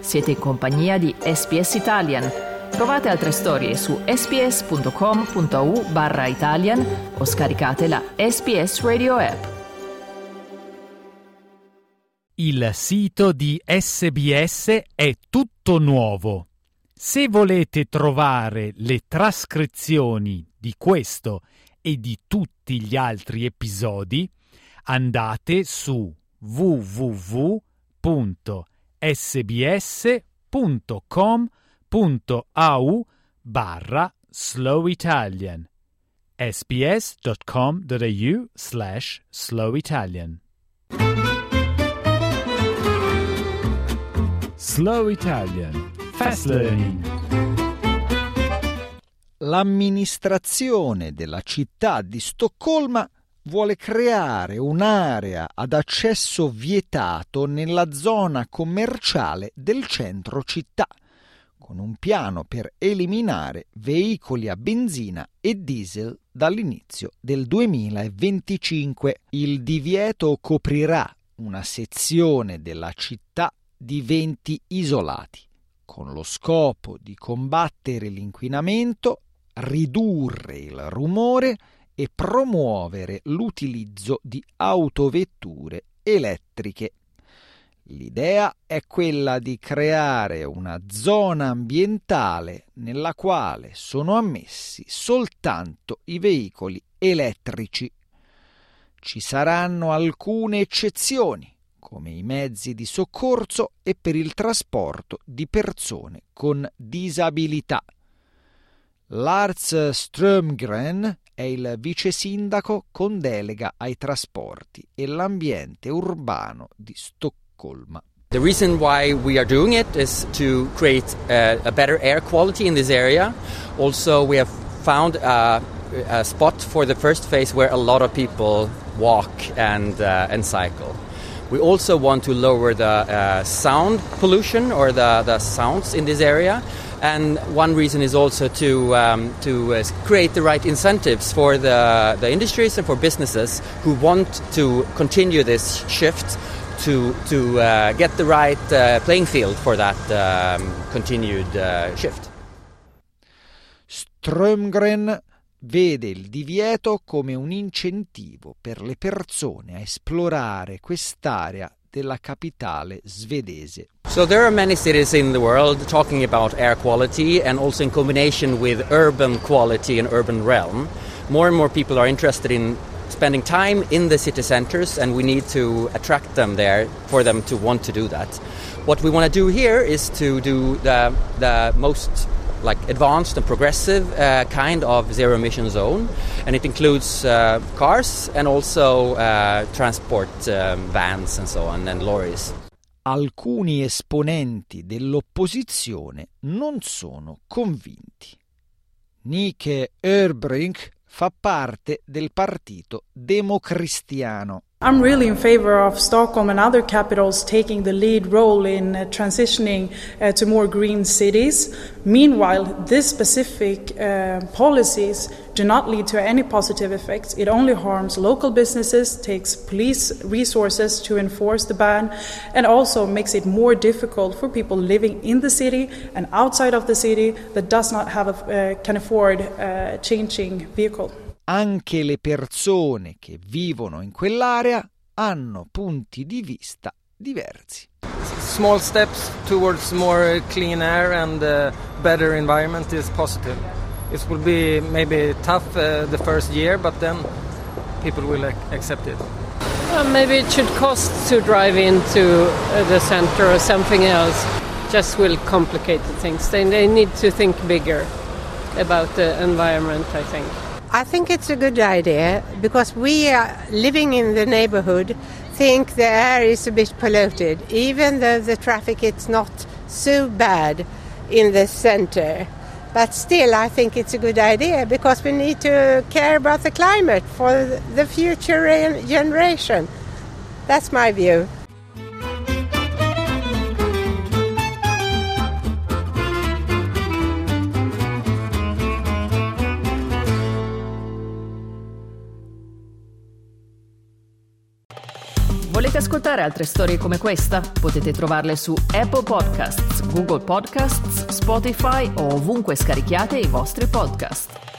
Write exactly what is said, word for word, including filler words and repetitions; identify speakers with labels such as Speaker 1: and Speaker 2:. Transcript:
Speaker 1: Siete in compagnia di S B S Italian. Trovate altre storie su sbs.com.au barra Italian o scaricate la S B S Radio app.
Speaker 2: Il sito di S B S è tutto nuovo. Se volete trovare le trascrizioni di questo e di tutti gli altri episodi, andate su w w w punto sbs.com.au barra Slow Italian. sbs.com.au slash Slow Italian. Slow Italian. Fast Learning.
Speaker 3: L'amministrazione della città di Stoccolma vuole creare un'area ad accesso vietato nella zona commerciale del centro città, con un piano per eliminare veicoli a benzina e diesel dall'inizio del duemilaventicinque. Il divieto coprirà una sezione della città di venti isolati, con lo scopo di combattere l'inquinamento, ridurre il rumore e promuovere l'utilizzo di autovetture elettriche. L'idea è quella di creare una zona ambientale nella quale sono ammessi soltanto i veicoli elettrici. Ci saranno alcune eccezioni, come i mezzi di soccorso e per il trasporto di persone con disabilità. Lars Strömgren è il vice sindaco con delega ai trasporti e l'ambiente urbano di Stoccolma.
Speaker 4: The reason why we are doing it is to create uh, a better air quality in this area. Also, we have found a, a spot for the first phase where a lot of people walk and uh, and cycle. We also want to lower the uh, sound pollution or the, the sounds in this area. And one reason is also to um, to uh, create the right incentives for the, the industries and for businesses who want to continue this shift to to uh, get the right uh, playing field for that um, continued uh, shift.
Speaker 3: Strömgren vede il divieto come un incentivo per le persone a esplorare quest'area della capitale svedese.
Speaker 4: So there are many cities in the world talking about air quality, and also in combination with urban quality and urban realm. More and more people are interested in spending time in the city centers, and we need to attract them there for them to want to do that. What we want to do here is to do the the most like advanced and progressive uh, kind of zero emission zone, and it includes uh, cars and also uh, transport um, vans and so on, and lorries.
Speaker 3: Alcuni esponenti dell'opposizione non sono convinti. Nike Öhrbrink fa parte del partito democristiano.
Speaker 5: I'm really in favor of Stockholm and other capitals taking the lead role in uh, transitioning uh, to more green cities. Meanwhile, these specific uh, policies do not lead to any positive effects. It only harms local businesses, takes police resources to enforce the ban, and also makes it more difficult for people living in the city and outside of the city that does not have a, uh, can afford a changing vehicle.
Speaker 3: Anche le persone che vivono in quell'area hanno punti di vista diversi.
Speaker 6: Small steps towards more clean air and uh, better environment is positive. It will be maybe tough uh, the first year, but then people will ac- accept it.
Speaker 7: Well, maybe it should cost to drive into uh, the center or something else. Just will complicate the things. They, they need to think bigger about the environment, I think.
Speaker 8: I think it's a good idea because we are living in the neighborhood think the air is a bit polluted, even though the traffic is not so bad in the center. But still, I think it's a good idea because we need to care about the climate for the future generation. That's my view.
Speaker 1: Volete ascoltare altre storie come questa, potete trovarle su Apple Podcasts, Google Podcasts, Spotify o ovunque scarichiate i vostri podcast.